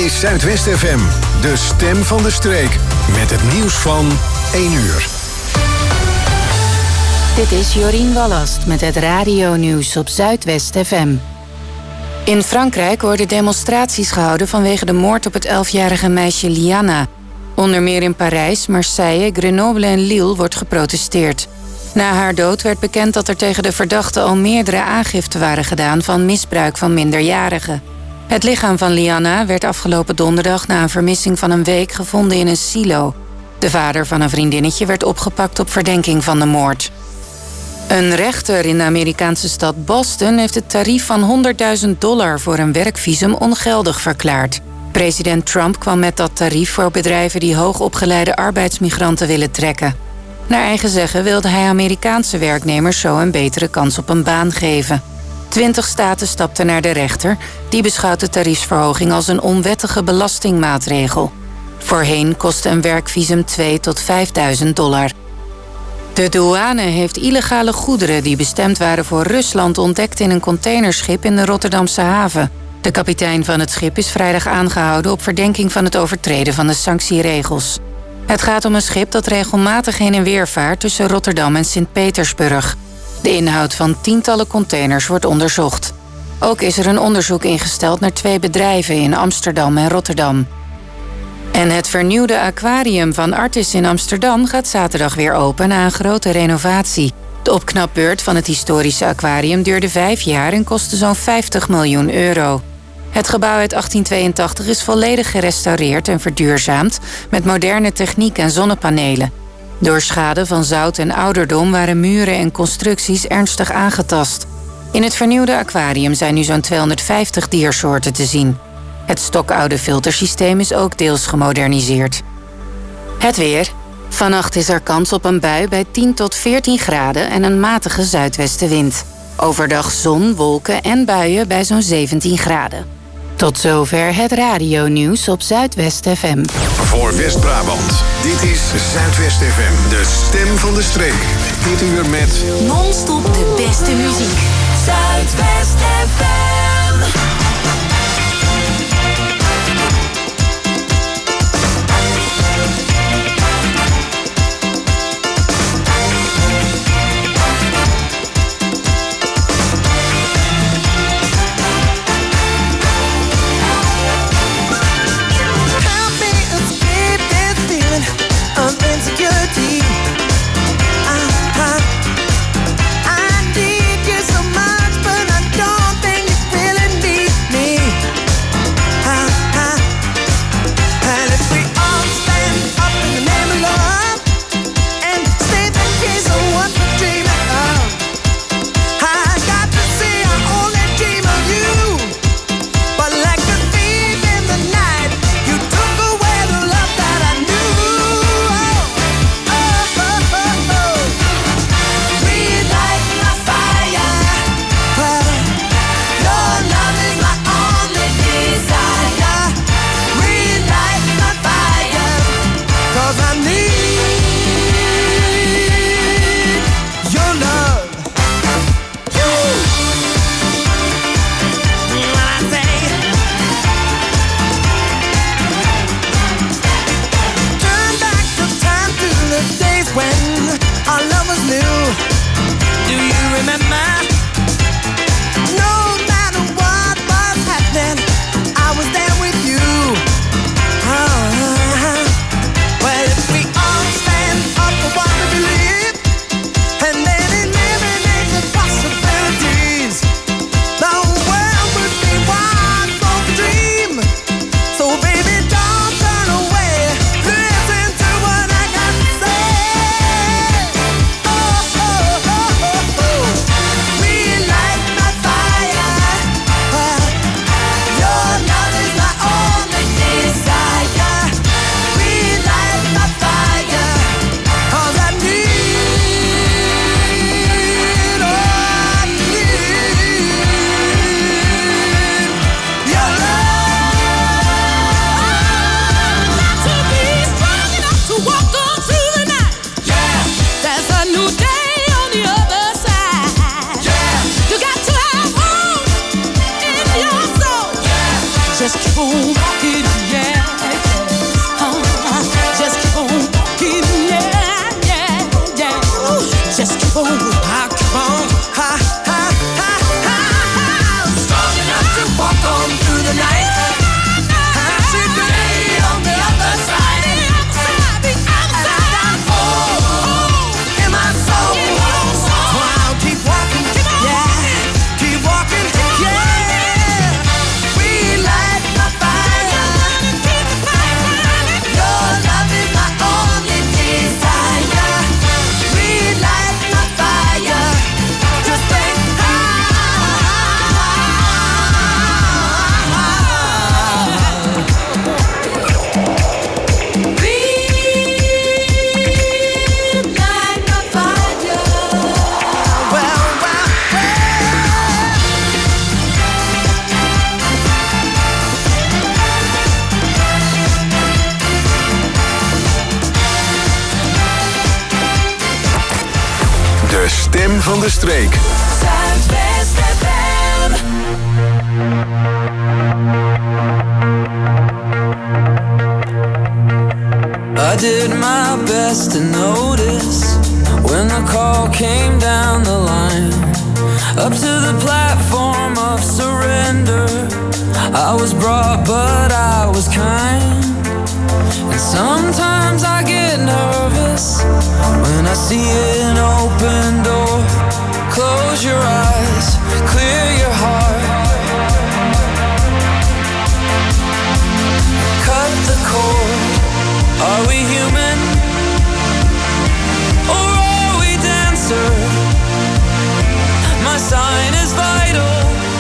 is Zuidwest FM, de stem van de streek. Met het nieuws van 1 uur. Dit is Jorien Wallast met het radio-nieuws op Zuidwest FM. In Frankrijk worden demonstraties gehouden vanwege de moord op het 11-jarige meisje Liana. Onder meer in Parijs, Marseille, Grenoble en Lille wordt geprotesteerd. Na haar dood werd bekend dat er tegen de verdachte al meerdere aangiften waren gedaan van misbruik van minderjarigen. Het lichaam van Liana werd afgelopen donderdag na een vermissing van een week gevonden in een silo. De vader van een vriendinnetje werd opgepakt op verdenking van de moord. Een rechter in de Amerikaanse stad Boston heeft het tarief van $100.000 voor een werkvisum ongeldig verklaard. President Trump kwam met dat tarief voor bedrijven die hoogopgeleide arbeidsmigranten willen trekken. Naar eigen zeggen wilde hij Amerikaanse werknemers zo een betere kans op een baan geven. 20 staten stapten naar de rechter. Die beschouwt de tariefsverhoging als een onwettige belastingmaatregel. Voorheen kostte een werkvisum $2.000 tot $5.000. De douane heeft illegale goederen die bestemd waren voor Rusland ontdekt in een containerschip in de Rotterdamse haven. De kapitein van het schip is vrijdag aangehouden op verdenking van het overtreden van de sanctieregels. Het gaat om een schip dat regelmatig heen en weer vaart tussen Rotterdam en Sint-Petersburg. De inhoud van tientallen containers wordt onderzocht. Ook is er een onderzoek ingesteld naar 2 bedrijven in Amsterdam en Rotterdam. En het vernieuwde aquarium van Artis in Amsterdam gaat zaterdag weer open na een grote renovatie. De opknapbeurt van het historische aquarium duurde 5 jaar en kostte zo'n €50 miljoen. Het gebouw uit 1882 is volledig gerestaureerd en verduurzaamd met moderne techniek en zonnepanelen. Door schade van zout en ouderdom waren muren en constructies ernstig aangetast. In het vernieuwde aquarium zijn nu zo'n 250 diersoorten te zien. Het stokoude filtersysteem is ook deels gemoderniseerd. Het weer. Vannacht is er kans op een bui bij 10 tot 14 graden en een matige zuidwestenwind. Overdag zon, wolken en buien bij zo'n 17 graden. Tot zover het radio-nieuws op Zuidwest FM. Voor West-Brabant, dit is Zuidwest FM, de stem van de streek. Dit uur met non-stop de beste muziek. Zuidwest FM. I need you so much, but I don't think De stem van de streek. Zuidwest FM. I did my best to notice when the call came down the line, up to the platform of surrender. I was brought, but I was kind. And sometimes I get nervous when I see an open door. Close your eyes, clear your heart. Cut the cord. Are we human? Or are we dancer? My sign is vital.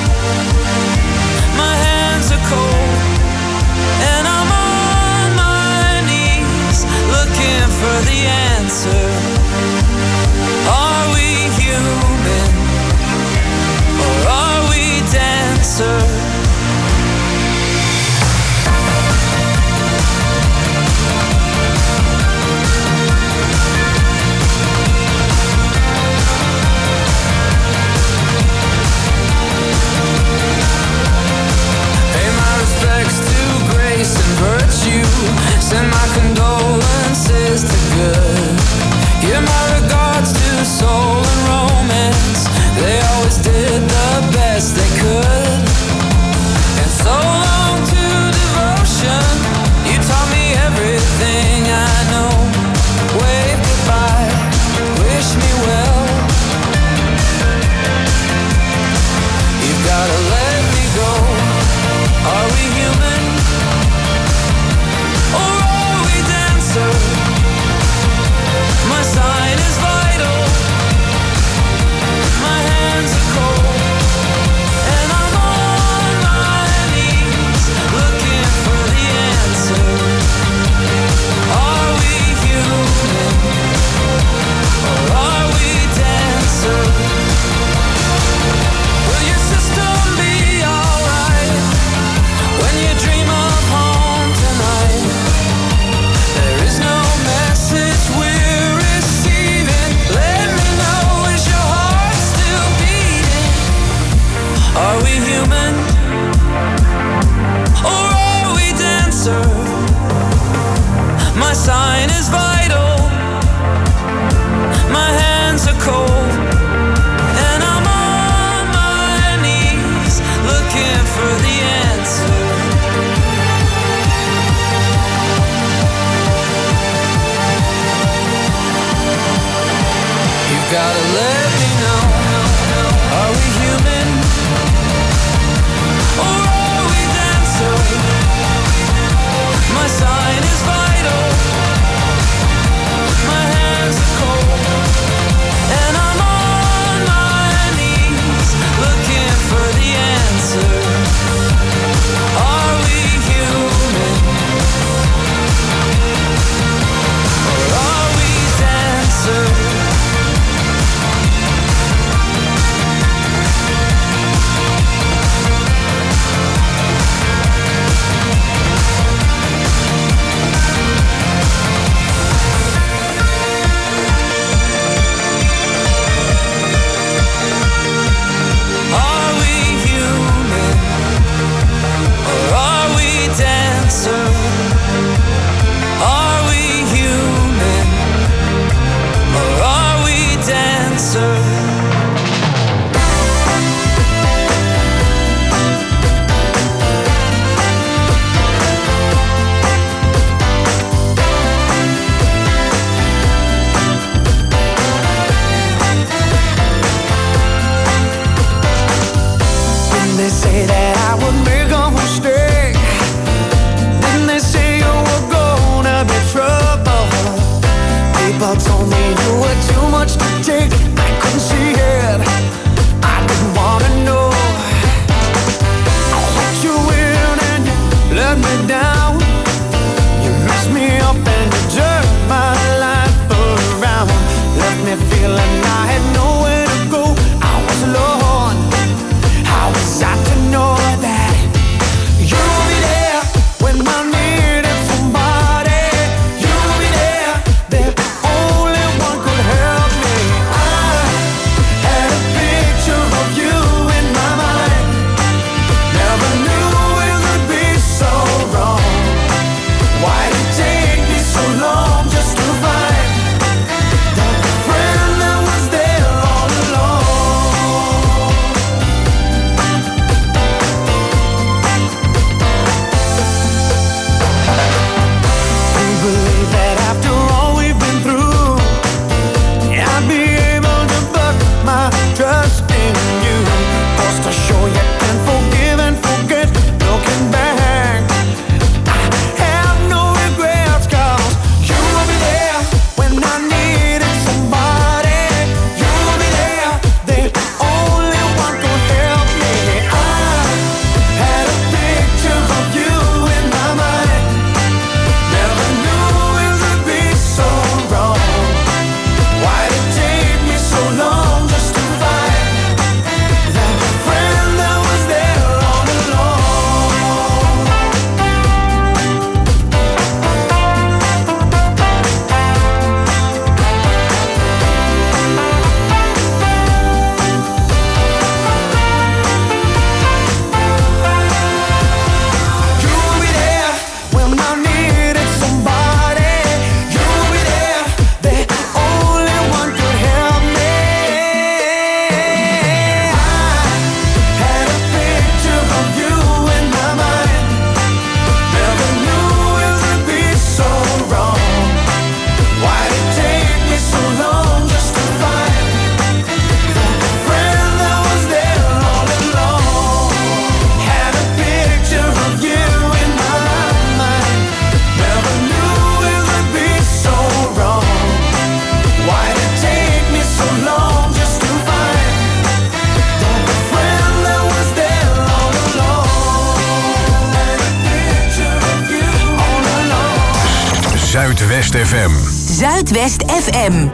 My hands are cold. And I'm on my knees looking for the answer. Are we human? Or are we dancer? And virtue, send my condolences to good. Give my regards to soul and romance. They always did the best they could. And so long to devotion. You taught me everything I know. Wave goodbye, wish me well. You've gotta let me go. Are we human? My sign is vital. My hands are cold. And I'm on my knees looking for the answer. Are we human? Or are we dancer? Will your system be alright when you dream of home tonight? There is no message we're receiving. Let me know, is your heart still beating? Are we human? Or are we dancer? My sign is vital. My hands are cold. And I'm on my knees looking for the answer. Gotta let me know. Are we human? Or are we dancer? My sign is vital. My hands are cold. And I'm on my knees looking for the answer. Are we human? Or are we dancer? Zuidwest FM. Zuidwest FM.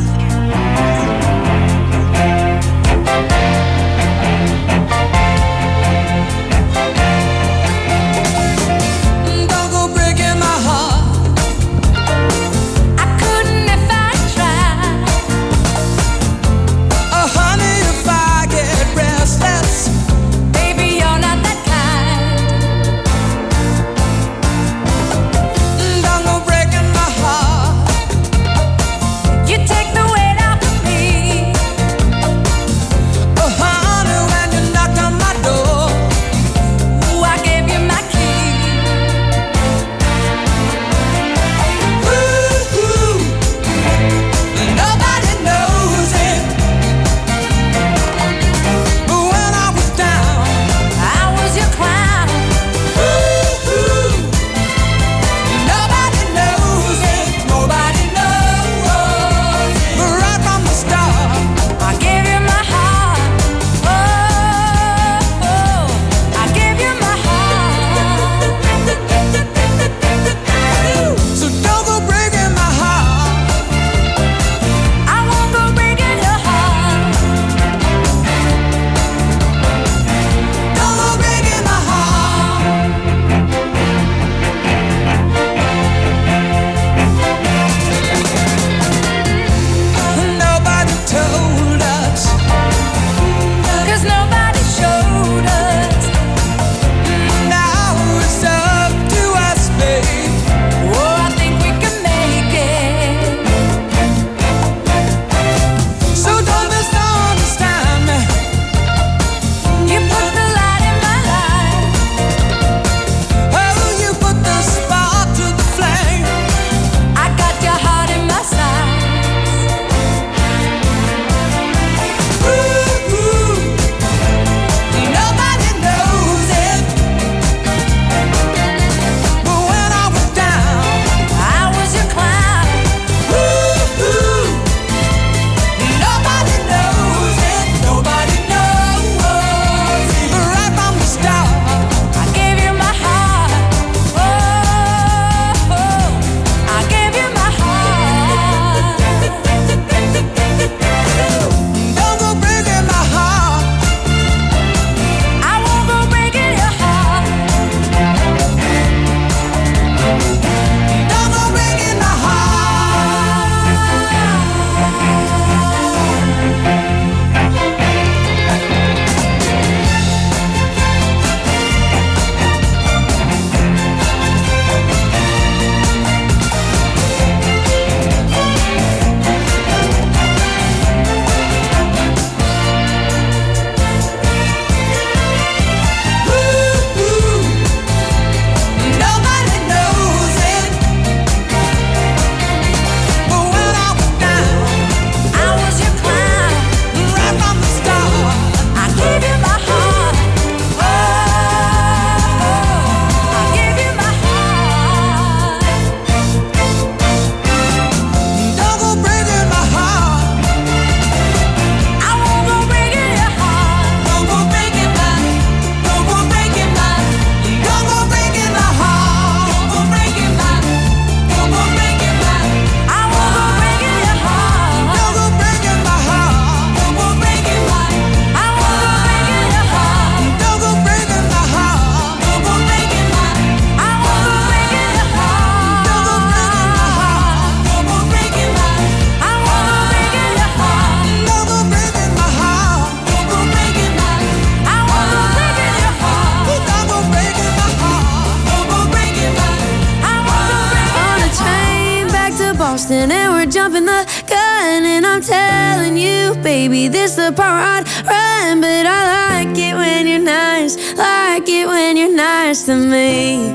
Boston and we're jumping the gun, and I'm telling you, baby, this the part I'd run. But I like it when you're nice, like it when you're nice to me.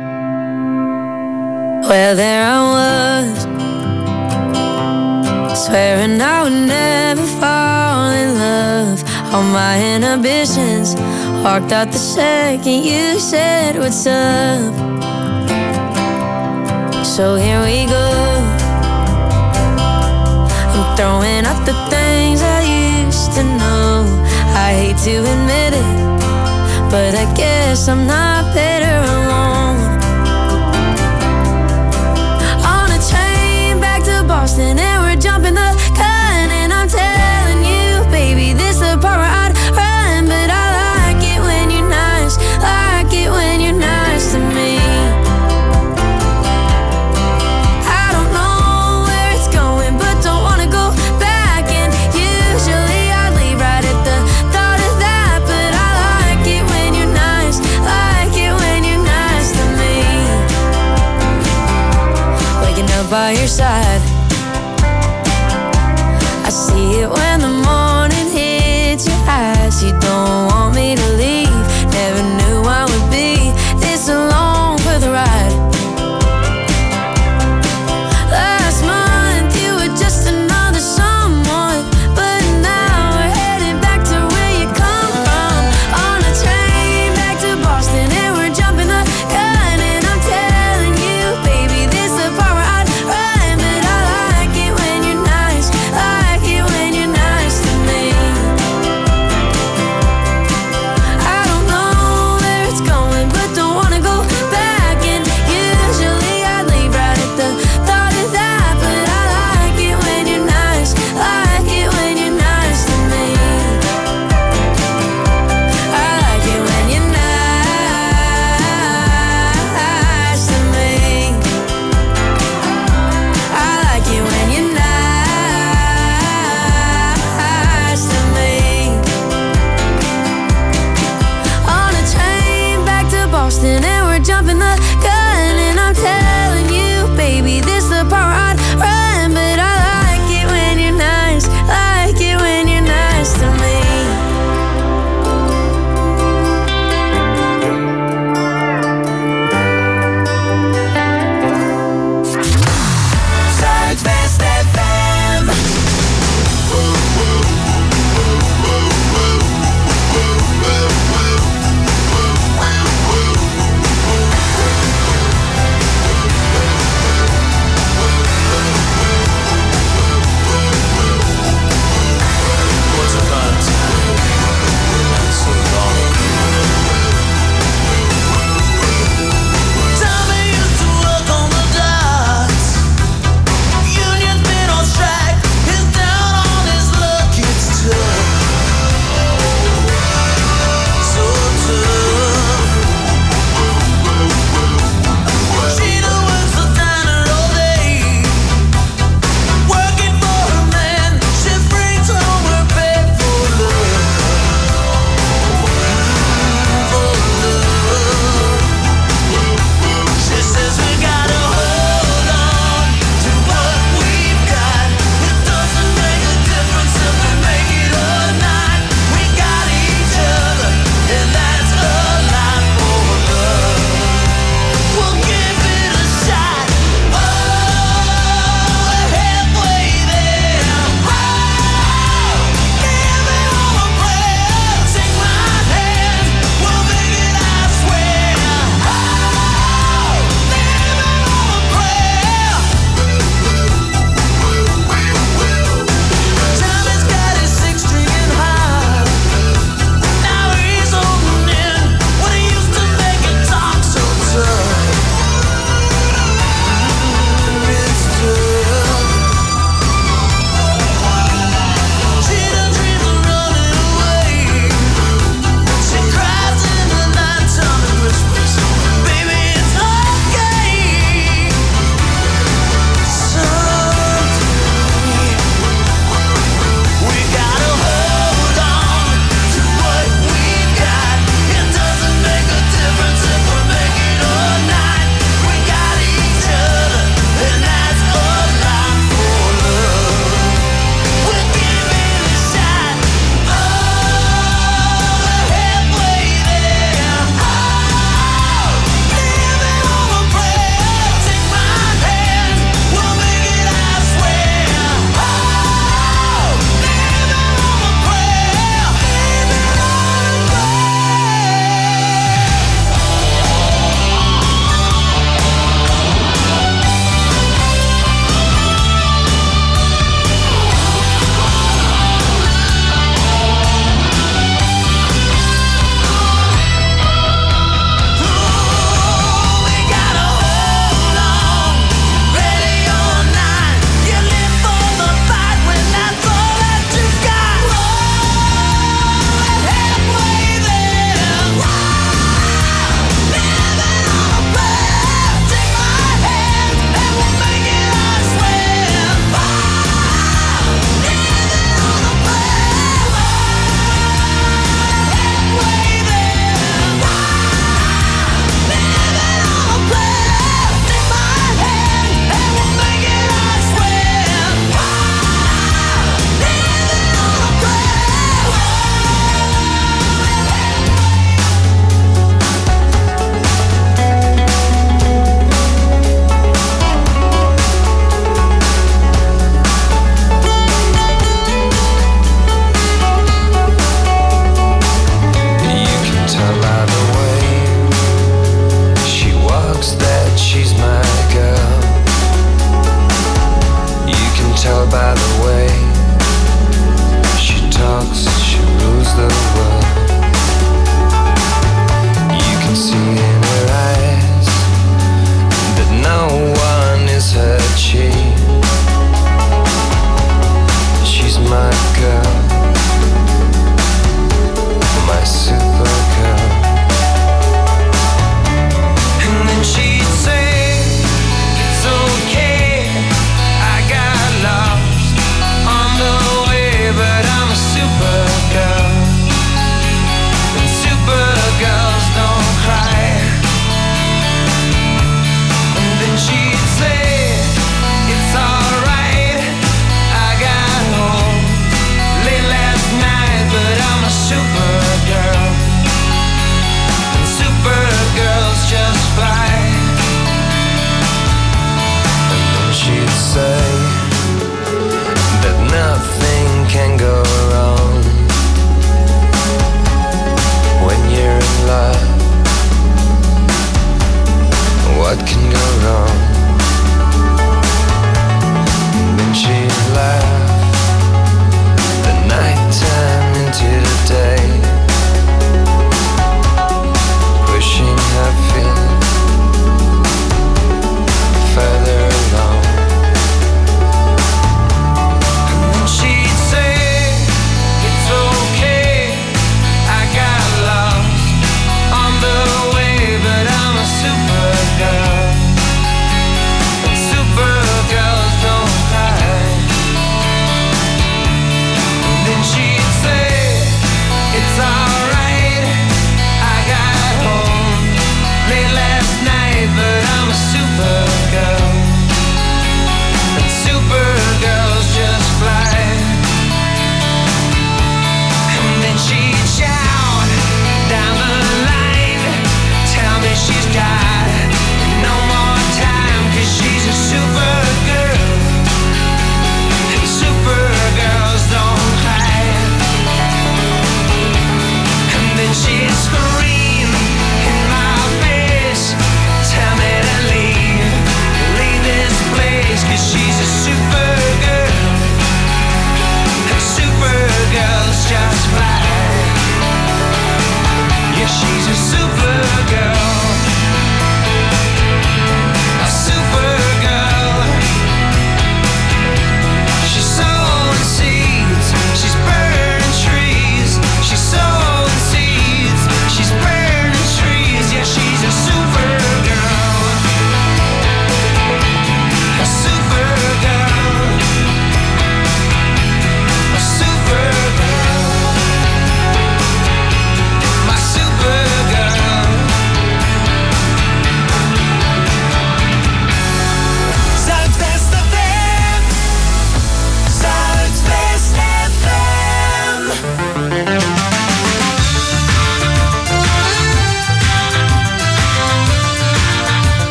Well, there I was, swearing I would never fall in love. All my inhibitions walked out the second you said what's up. So here we go, I'm throwing out the things I used to know. I hate to admit it, but I guess I'm not better alone. right by your side. I see it when the morning hits your eyes. You don't want me to leave. Never knew I would be this alone for the ride. Last month you were just another someone, but now we're heading back to where you come from. On a train back to Boston and we're jumping the gun. And I'm telling you, baby, this the part where I'd run. But I like it when you're nice, like it when you're nice to me.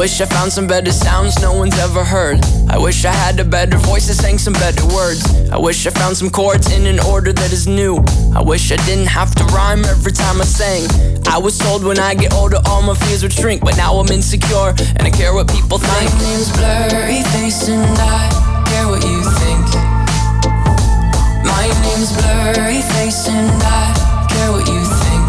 wish I found some better sounds no one's ever heard. I wish I had a better voice that sang some better words. I wish I found some chords in an order that is new. I wish I didn't have to rhyme every time I sang. I was told when I get older all my fears would shrink, but now I'm insecure and I care what people think. My name's Blurry Face and I care what you think. My name's Blurry Face and I care what you think.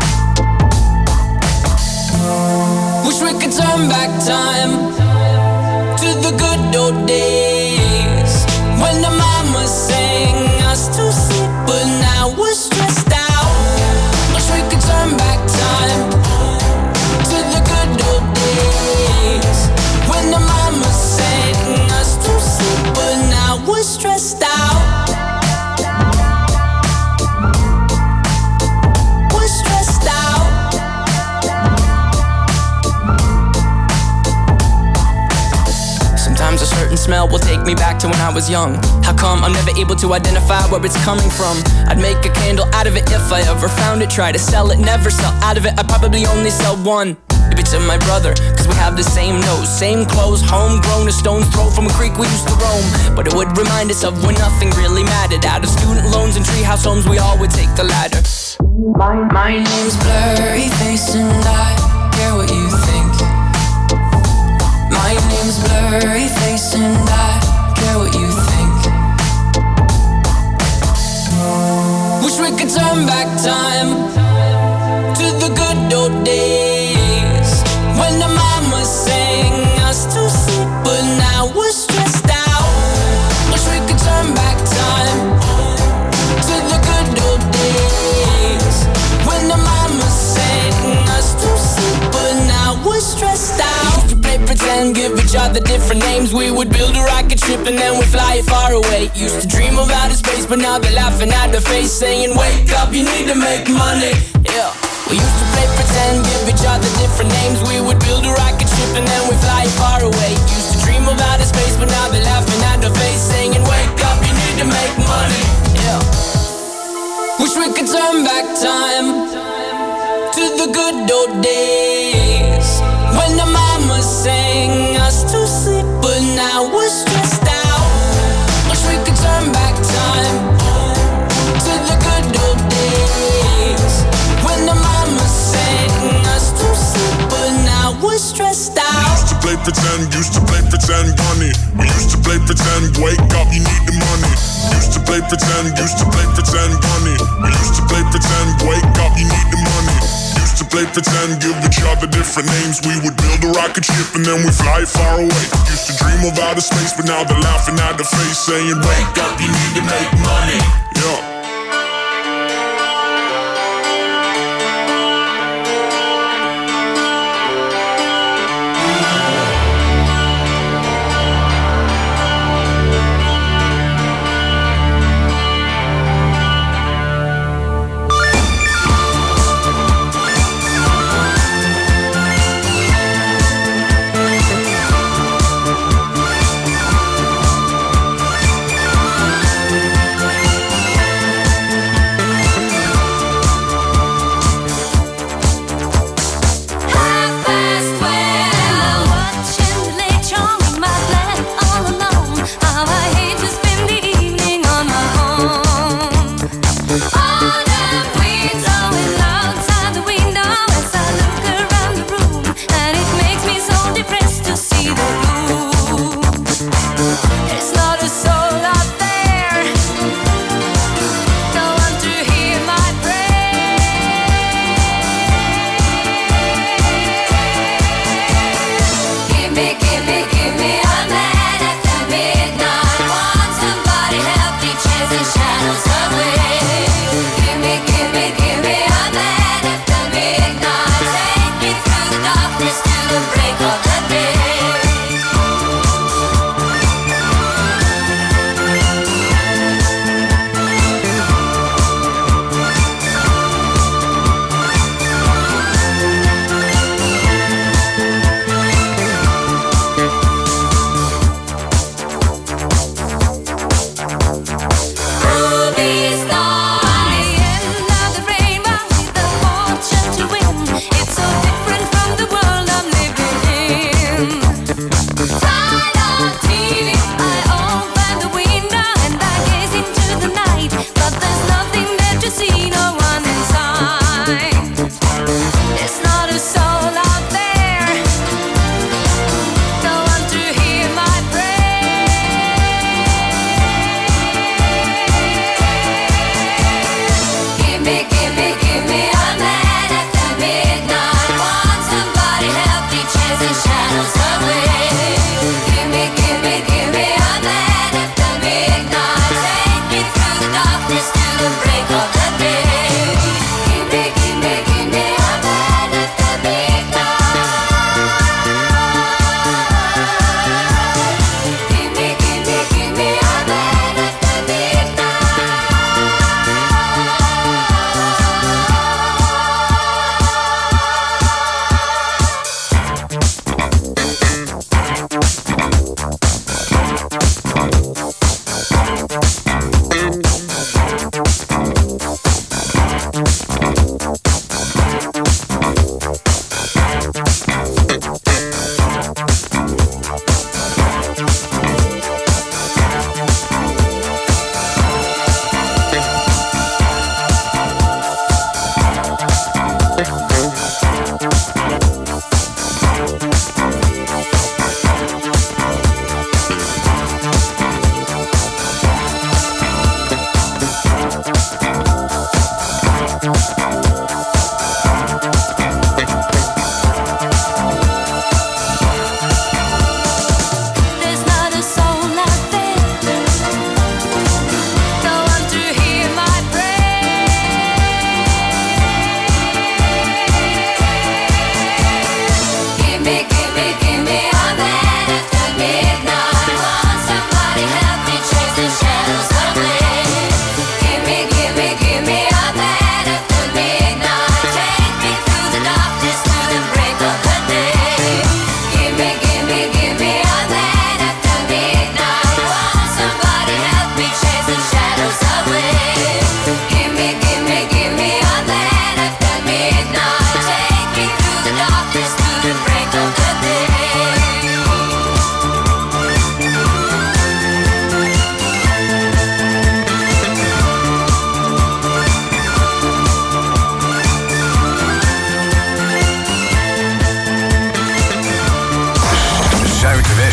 Wish we could turn back time to the good old days when the mama sang us to sleep, but now we're stressed out. Wish we could turn back time to the good old days when the mama sang us to sleep, but now we're stressed out. Sometimes a certain smell will take me back to when I was young. How come I'm never able to identify where it's coming from? I'd make a candle out of it if I ever found it. Try to sell it, never sell out of it. I'd probably only sell one. Maybe to my brother, cause we have the same nose, same clothes, homegrown, a stone's throw from a creek we used to roam. But it would remind us of when nothing really mattered. Out of student loans and treehouse homes, we all would take the ladder. My name's Blurry Face and I care what you think. My name's Blurry Face and I care what you think. Wish we could turn back time to the good old days when the mama sang us to sleep, but now we're stressed out. Wish we could turn back time to the good old days when the mama sang us to sleep, but now we're stressed out. Pretend, give each other different names. We would build a rocket ship and then we'd fly it far away. Used to dream of outer space, but now they're laughing at the face, saying, wake up, you need to make money. Yeah. We used to play pretend, give each other different names. We would build a rocket ship and then we'd fly it far away. Used to dream of outer space, but now they're laughing at the face, saying, wake up, you need to make money. Yeah. Wish we could turn back time to the good old days when the mama sang us to sleep, but now we're stressed out. Wish we could turn back time to the good old days when the mama sang us to sleep, but now we're stressed out. Used to play pretend, bunny. We used to play pretend, wake up, you need the money. Used to play pretend, bunny. We used to play pretend, wake up, you need the money. Used to play pretend, give each other different names. We would build a rocket ship and then we fly far away. Used to dream of outer space, but now they're laughing at the face, saying, wake up, you need to make money. Yeah.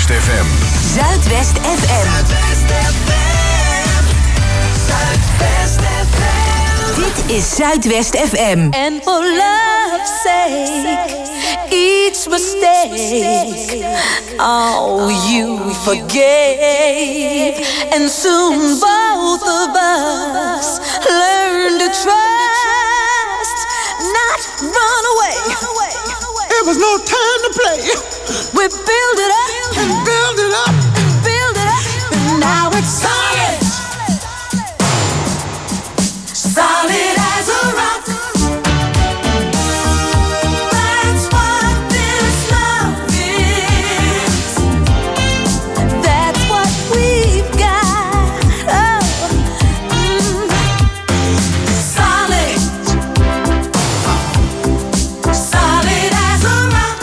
Zuidwest FM. Zuidwest FM. Zuidwest FM. Dit is Zuidwest FM. And for love's sake, each mistake, oh, you forgave. And soon both of us learn to trust, not run away. There was no time to play. We build it up and build it up and build it up, and now it's solid, solid as a rock. That's what this love is. That's what we've got. Oh, solid, solid as a rock.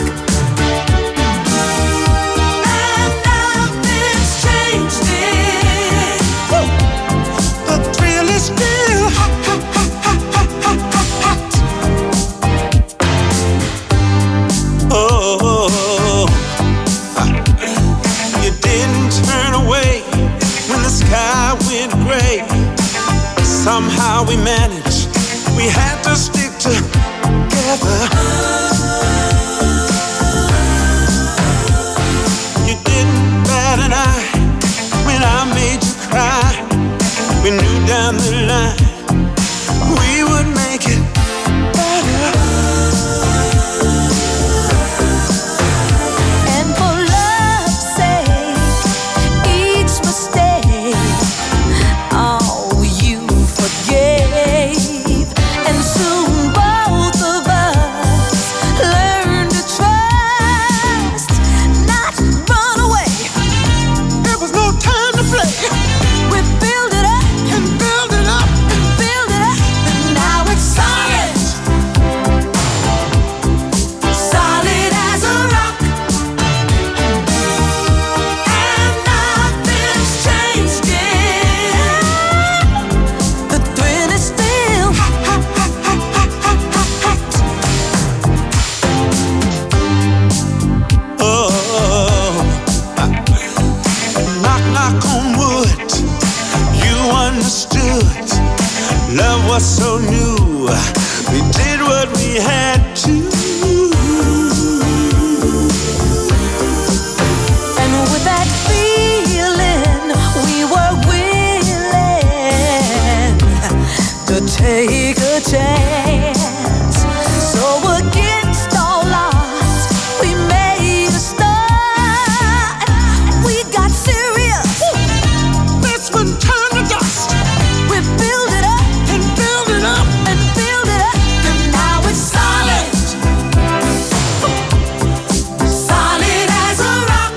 And nothing's changed it. The thrill is still hot. Oh, you didn't turn away when the sky went gray. Somehow we managed. We had to stick together. You didn't bat an eye when I made you cry. We knew down the line we would make it better. And for love's sake, each mistake, oh, you forgave. And soon both of us learn to trust, not run away. There was no time to play. We build it up And build it up. and build it up, and now it's solid, solid as a rock. And nothing's changed it. The thrill is still Oh, knock, knock on wood. You understood. Love was so new. We did what we had to. And with that feeling, we were willing to take a chance. So against all odds, we made a start. We got serious. That's when time to dust. We build it up And build it up. and build it up, and now it's solid, solid as a rock.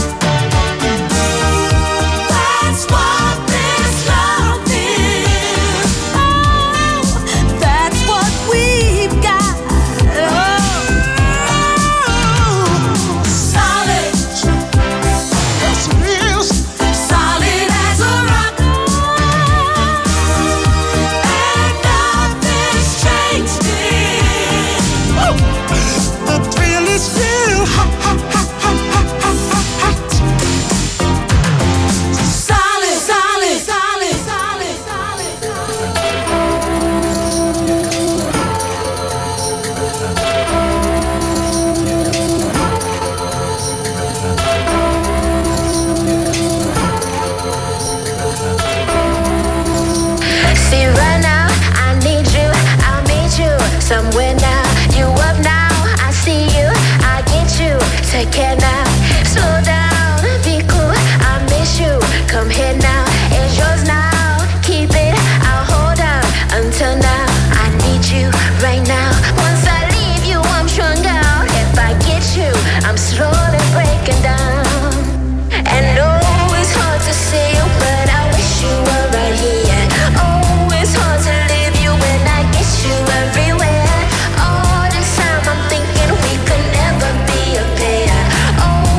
That's what this love is. Oh, that's what we've got. Oh, solid, That's real. solid as a rock. And nothing's changed it. The thrill is still hot. Solid, solid, solid, solid, See right now, I need you, I'll meet you somewhere now. You up now, I see you, I get you. Take care now, slow down, be cool, I miss you. Come here now, it's yours now. Keep it, I'll hold on until now. I need you right now. Once I leave you, I'm strung out. If I get you, I'm slowly breaking down. And no, it's hard to see you, but I wish you were right here. Oh, it's hard to leave you when I get you everywhere. All this time I'm thinking we could never be a pair. Oh,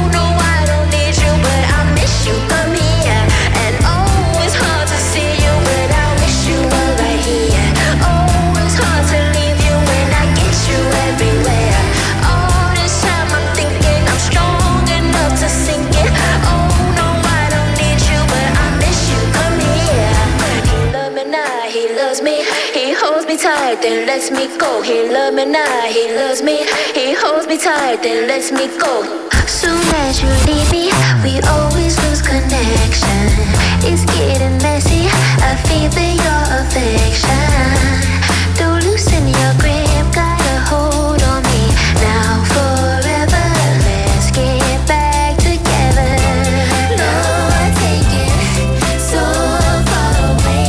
lets me go. He loves me now, he loves me. He holds me tight, then lets me go. Soon as you leave me, we always lose connection. It's getting messy, I feel your affection. Don't loosen your grip, got a hold on me. Now forever, let's get back together. No, I take it so far away.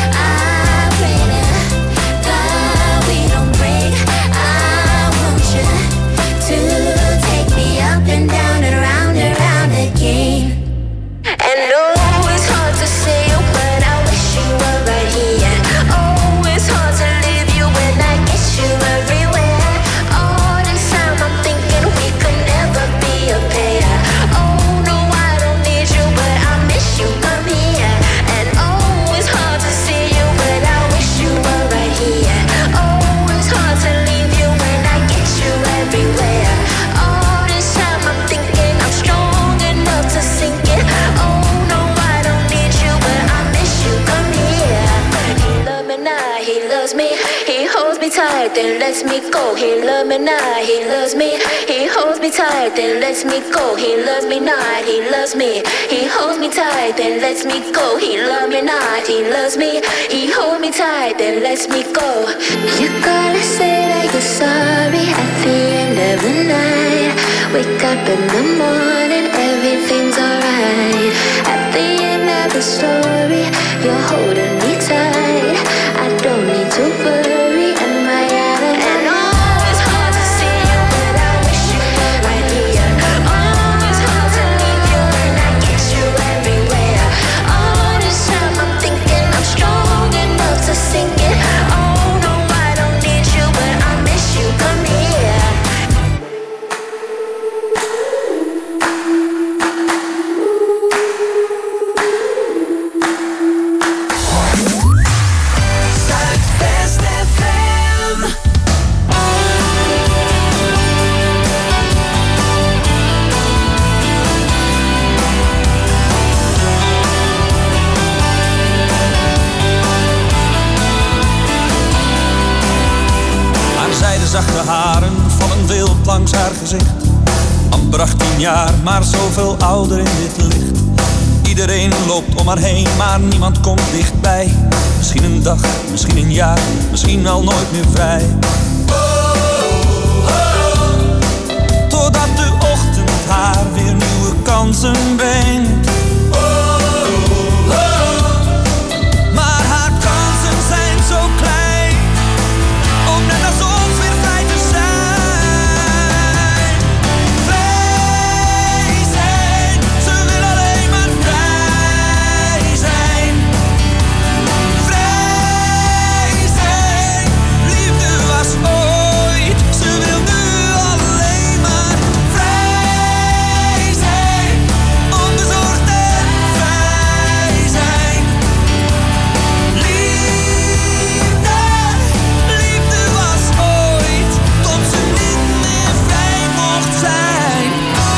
I pray to God we don't break. I want you to take me up and down and round again. And oh, it's hard to say it, but I wish you were right here. Oh, it's hard to leave you when I get you everywhere. All this time I'm thinking we could never be a pair. Oh no, I don't need you, but I miss you, come here. And oh, it's hard to see you, but I wish you were right here. Oh, it's hard to leave you when I get you everywhere. All this time I'm thinking I'm strong enough to sink it. Oh no, I don't need you, but I miss you, come here. He loves me now, he loves me. He holds me tight, then lets me go. He loves me now, he loves me. He holds me tight, then lets me go. He loves me not, he loves me. He holds me tight, then lets me go. He loves me not, he loves me. He holds me tight, then lets me go. You gotta say that you're sorry at the end of the night. Wake up in the morning, everything's alright. At the end of the story, you're holding me tight. I don't need to worry, am I out of line? And oh, it's hard to see you, but I wish you were right here. Oh, it's hard to leave you when I get you everywhere. All this time I'm thinking I'm strong enough to sink it. Oh no, I don't need you, but I miss you, come here. Zuidwest FM. Haar zijdezachte haren vallen wild langs haar gezicht. Amper 18 jaar, maar zoveel ouder in dit licht. Iedereen loopt om haar heen, maar niemand komt dichtbij. Misschien een dag, misschien een jaar, misschien wel nooit meer vrij. Totdat de ochtend haar weer nieuwe kansen brengt. Maar haar kansen zijn zo klein, om net als ons weer vrij te zijn. Vrij zijn, ze wil alleen maar vrij zijn. Vrij zijn, liefde was ooit, ze wil nu alleen maar vrij zijn. Onbezorgd en vrij zijn. Liefde was ooit, tot ze niet meer vrij mocht zijn.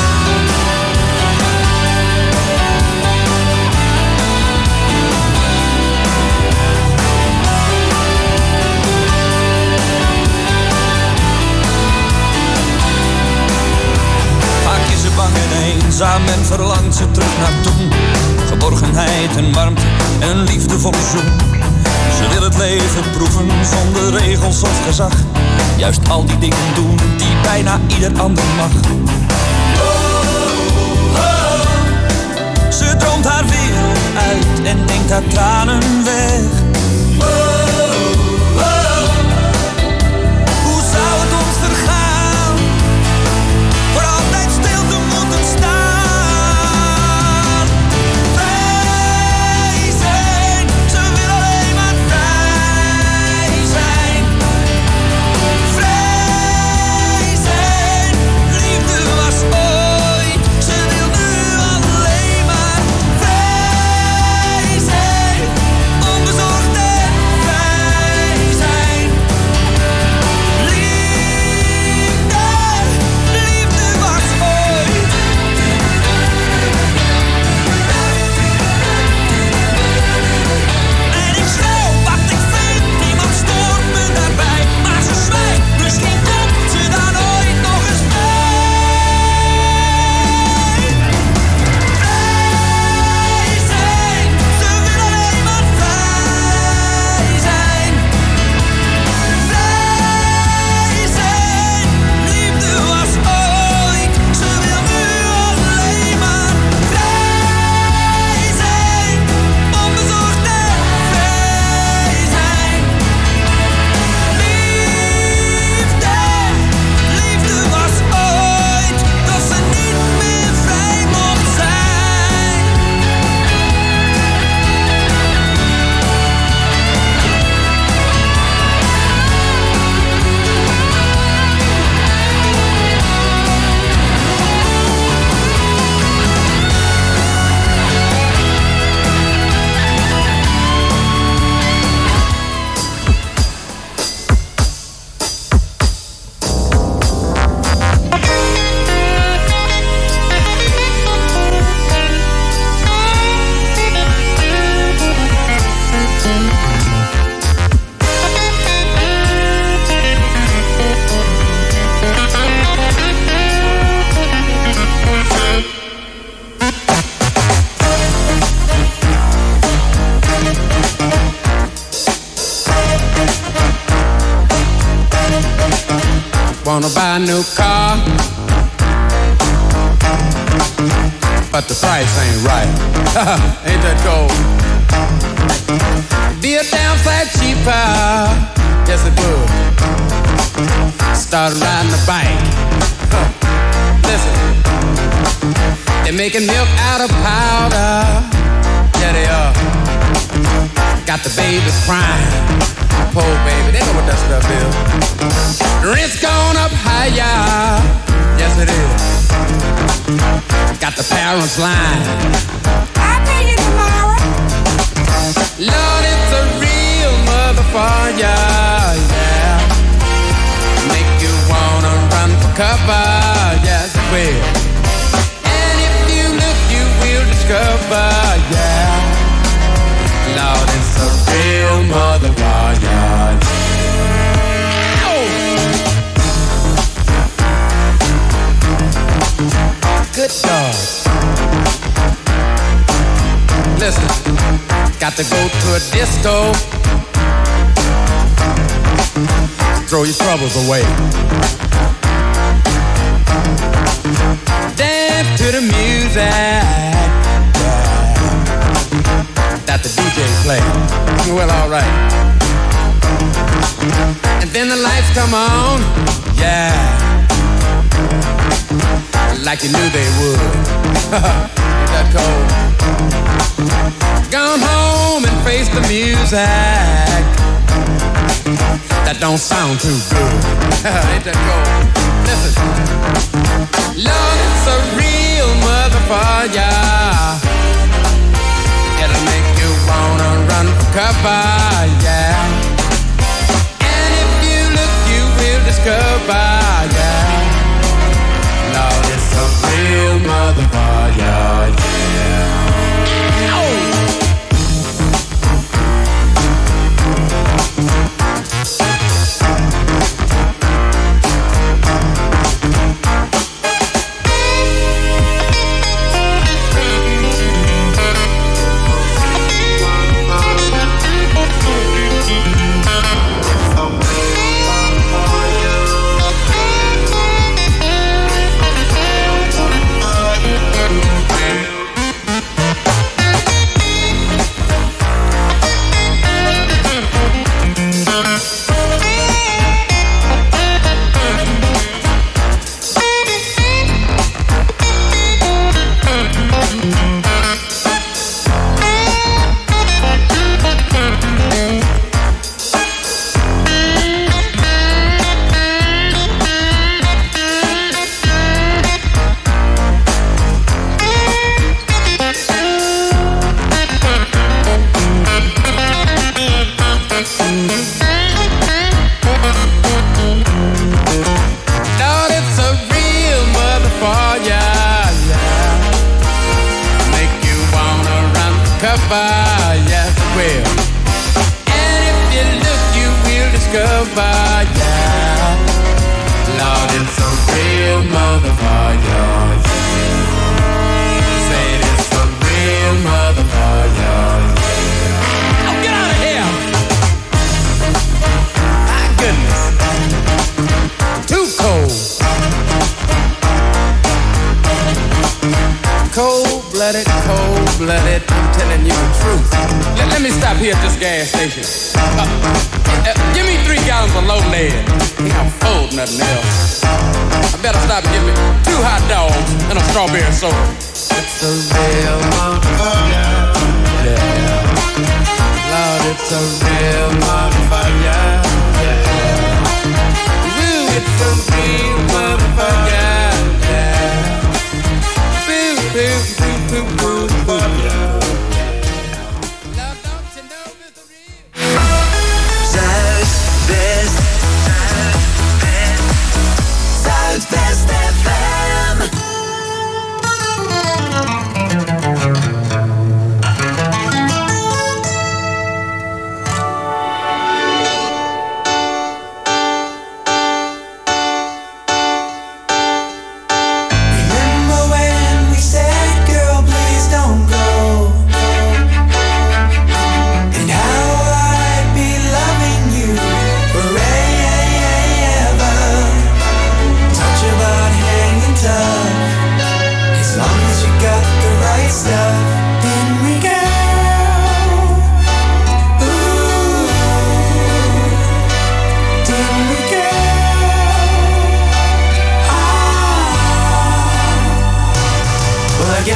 Vaak is ze bang en eenzaam en verlangt ze terug naar toen. Geborgenheid en warmte en een liefdevolle zoen. Ze wil het leven proeven zonder regels of gezag. Juist al die dingen doen die bijna ieder ander mag. Ze droomt haar wereld uit en denkt haar tranen weg. Hoe zou het ons vergaan? Voor altijd stil te moeten staan. Vrij zijn, ze wil alleen maar vrij zijn. Vrij zijn, liefde was ooit, ze wil nu alleen maar vrij zijn. Onbezorgd Wanna buy a new car, but the price ain't right. Ain't that cold? Be a damn sight cheaper. Yes, it would. Start riding the bike. Listen, they're making milk out of powder. Yeah, they are. Got the babies crying. Poor baby, they know what that stuff is. Rent's gone up higher. Yes, it is. Got the parents lying. I'll pay you tomorrow. Lord, it's a real motherfucker, yeah. Make you wanna run for cover, yes it will. And if you look, you will discover, yeah. Lord, it's a real motherfucker. Good dog. Listen, got to go to a disco. Throw your troubles away. Dance to the music that the DJ play. Well, alright. And then the lights come on, yeah, like you knew they would. Ain't that cold? Gone home and face the music that don't sound too good. Ain't that cold? Listen, Lord, it's a real motherfucker. It'll make you wanna run for cover, yeah. And if you look, you will discover, yeah. Lord, it's a real motherfucker, yeah. Oh. Cold-blooded, I'm telling you the truth. Let me stop here at this gas station. Give me 3 gallons of low lead. I'm full, nothing else. I better stop and give me 2 hot dogs and a strawberry soda. It's a real motherfucker. Yeah. Lord, it's a real motherfucker. Yeah. Ooh, it's a real motherfucker. Yeah. Boo, boo, boo, boo, boo, boo. Zuidwest FM.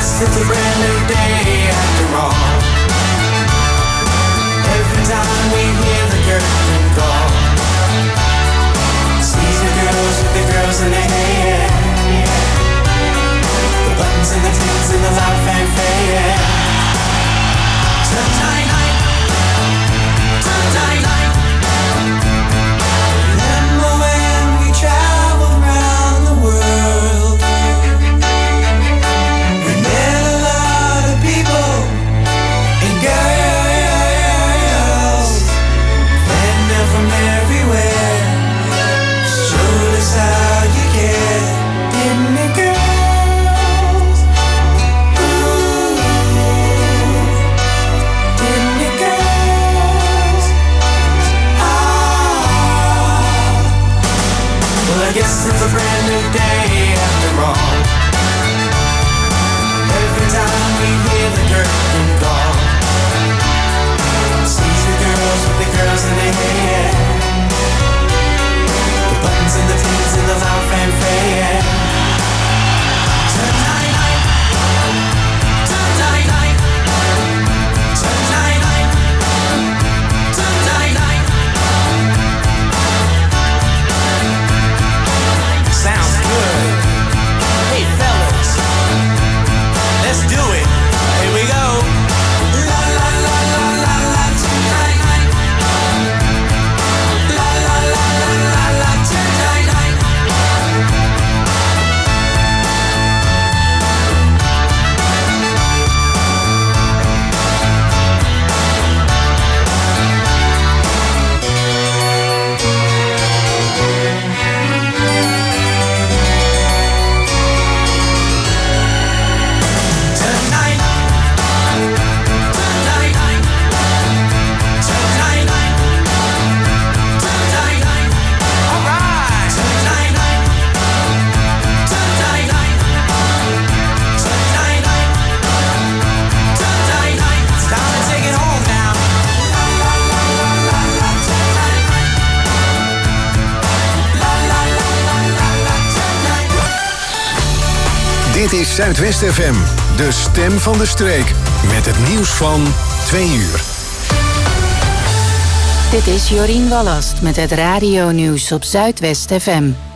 guess it's a brand new day after all. Every time we hear the curtain call, sees the girls with the girls in their hair, the buttons and the tins and the loud fanfare. Tonight, tonight, remember when we traveled around the world? We met a lot of people and girls, and they're from everywhere. Showed us how you care, didn't it, girls? Ooh, didn't it, girls? Ah, well, I guess it's a brand new day after all. Every time we hear the curtain call, sees the girls with the girls in their hair, the buttons and the tins and the loud fanfare. Tonight, tonight, tonight, tonight. Sounds good. Hey fellas, let's do it. Here we go. La la la la la la tonight. La la la la la la tonight. Dit is Zuidwest FM, de stem van de streek. Met het nieuws van 2 uur. Dit is Jorien Wallast met het radio-nieuws op Zuidwest FM.